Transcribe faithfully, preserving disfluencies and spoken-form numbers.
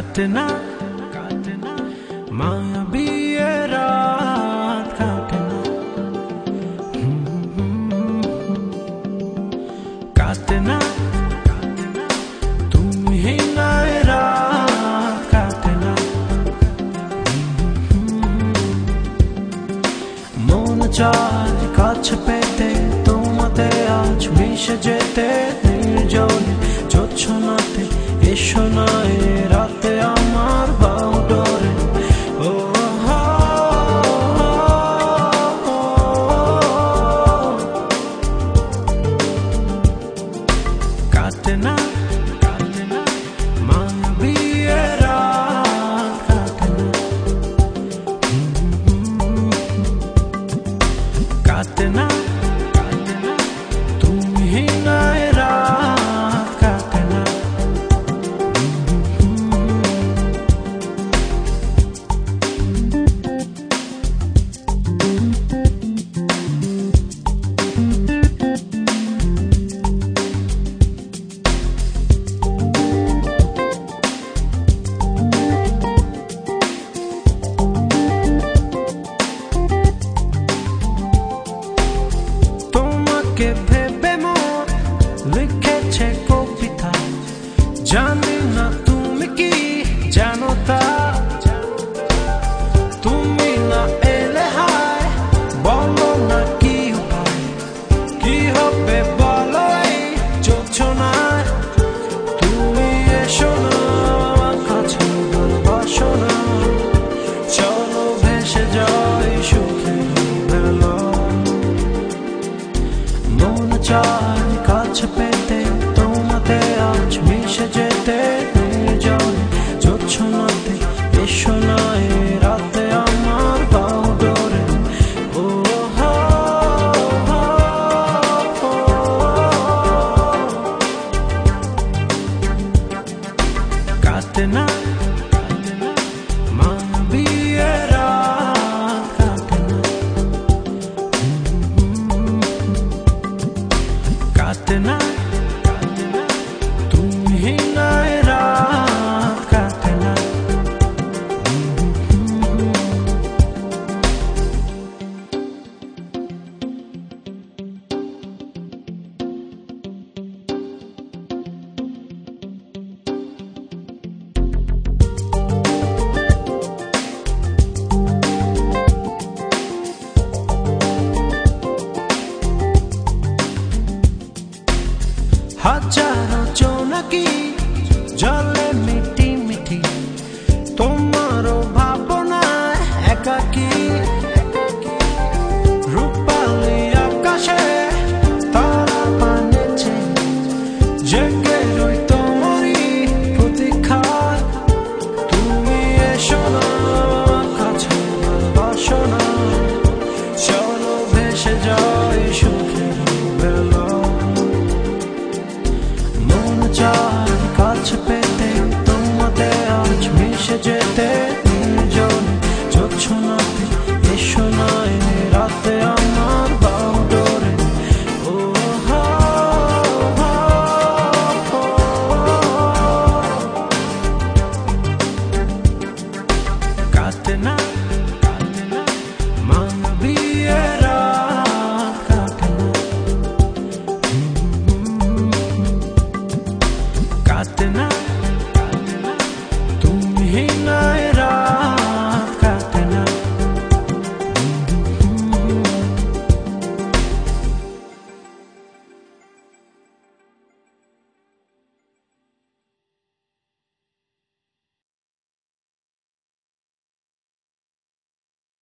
काटे ना काटे ना मायावी ये रात काटे ना काटे ना काटे ना तुम ही ना ये रात काटे ना মন চায় কাছে পেতে তোমাতে আজ মিশে যেতে নির্জনে জোছনাতে এসো না এ রাতে আমার বাউ ডোরে ও কাটে না কাটে না মায়াবী এ রাত কাটে না काटे ना काटे ना तुम ही ना ये रात काटे ना ভেবে মোর লিখেছে কবিতা জানি না তুমি কি জানো তা তুমি না এলে হায় বলো না কি উপায় কি হবে বলো এই জোছনায় তুমি এসো না আমার কাছে ভালোবাসো না চলো ভেসে যাই সুখে বেলা মন চায় কাছে পেতে তোমাতে আজ মিশে যেতে নির্জনে জোছনাতে এসো না এ রাতে আমার বাউ ডোরে ও কাটে না